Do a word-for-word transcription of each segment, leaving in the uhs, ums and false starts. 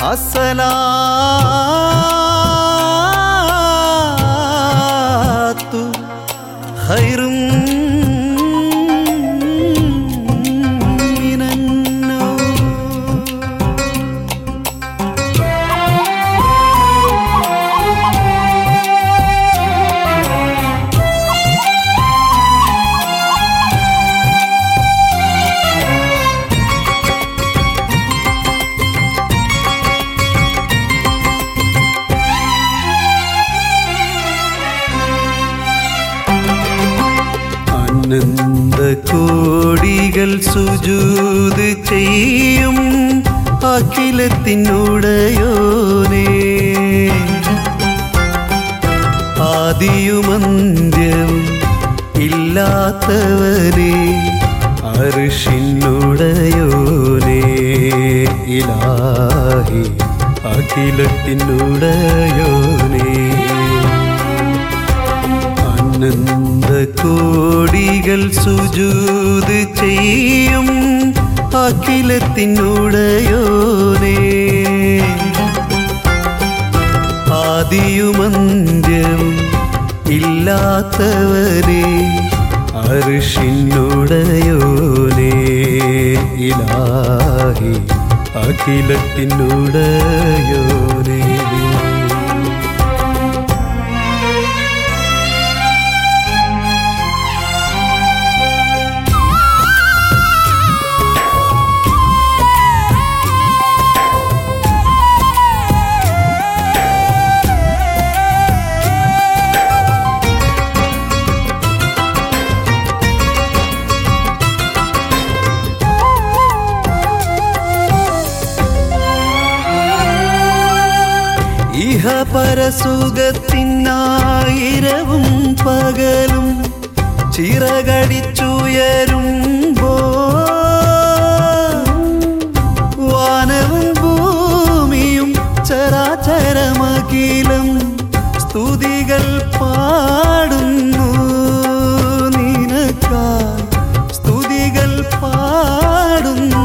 അസ്സലാത്തു ഖൈറും ആനന്ദ കോടികൾ സുജൂദ് ചെയ്യും അഖിലത്തിനുടയോനേ, ആദിയുമന്ത്യവും ഇല്ലാത്തവനേ, അർശിനുടയോനേ, ഇലാഹി അഖിലത്തിനുടയോനേ. ആനന്ദ കോടികൾ സുജൂദ് ചെയ്യും അഖിലത്തിനുടയോനേ, ആദിയുമന്ത്യവും ഇല്ലാത്തവനേ, അർശിനുടയോനേ, ഇലാഹി അഖിലത്തിനുടയോനേ. ഇഹപരസുഖത്തിനായിരവും പകലും ചിറകടിച്ചുയരുമ്പോ, വാനവും ഭൂമിയും ചരാചരമഖിലം സ്തുതികൾ പാടുന്നു നിനക്കായി, സ്തുതികൾ പാടുന്നു.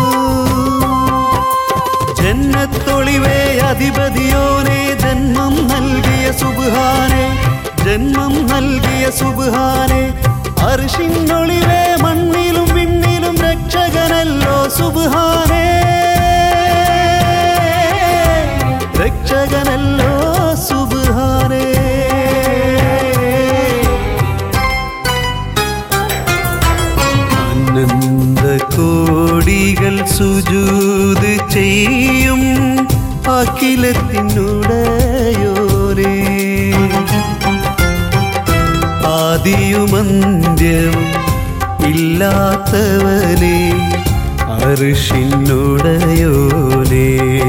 ജന്നത്തൊളിവേ അധിപതിയോനെ, ജന്മം നൽകിയ സുബ്ഹാനെ, ജന്മം നൽകിയ സുബ്ഹാനെ, അർശിനൊളിവേ മണ്ണിലും വിണ്ണിലും രക്ഷകനല്ലോ സുബ്ഹാനെ, രക്ഷകനല്ലോ സുബ്ഹാനെ. ആനന്ദ കോടികൾ സുജൂദ് ചെയ്യും അഖിലത്തിനുടയോനേ, ആദിയുമന്ത്യവും ഇല്ലാത്തവനേ, അർശിനുടയോനേ,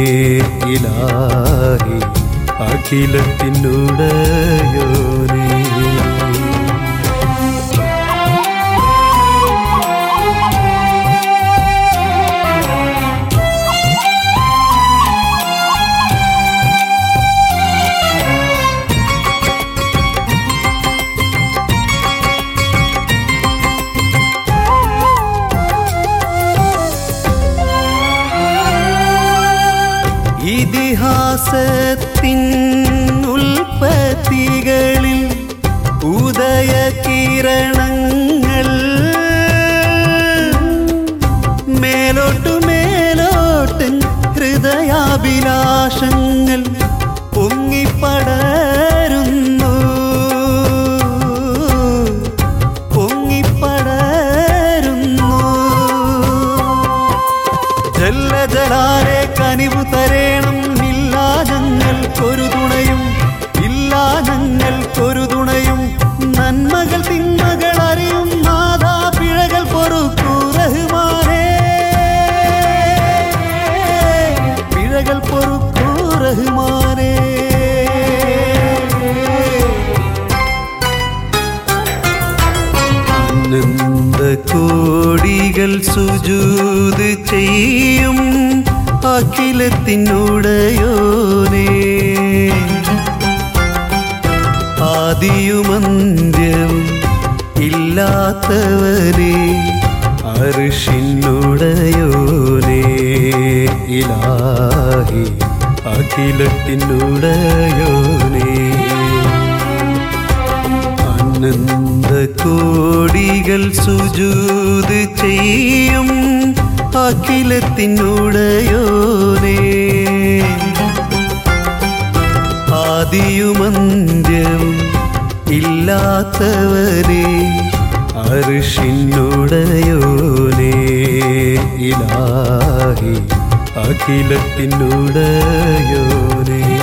ഇലാഹി അഖിലത്തിനുടയോനേ. ഇതിഹാസത്തിൻ ഉൽപ്പത്തികളിൽ ഉദയകിരണങ്ങൾ മേലോട്ടു മേലോട്ട് ഹൃദയാഭിലാഷങ്ങൾ പൊങ്ങിപ്പടരുന്നു, പൊങ്ങിപ്പടരുന്നു. ജല്ല ജലാലെ കനിവു തരേണം, ഇല്ലാ ഞങ്ങൾക്കൊരു തുണയും, ഇല്ലാ ഞങ്ങൾക്കൊരു തുണയും. നന്മകൾ തിന്മകൾ അറിയും നാഥാ, പിഴകൾ പൊറുക്കൂ റഹ്മാനേ, പിഴകൾ പൊറുക്കൂ റഹ്മാനേ. ആനന്ദ കോടികൾ സുജൂദ് ചെയ്യും അഖിലത്തിനുടയോനേ, ആദിയുമന്ത്യവും ഇല്ലാത്തവനേ, അർശിനുടയോനേ, ഇലാഹി അഖിലത്തിനുടയോനേ അനന്ത കോടികൾ സുജൂദ് ചെയ്യും അഖിലത്തിനുടയോനേ ആദിയുമന്ത്യവും ഇല്ലാത്തവനേ അർശിനുടയോനേ ഇലാഹി അഖിലത്തിനുടയോനേ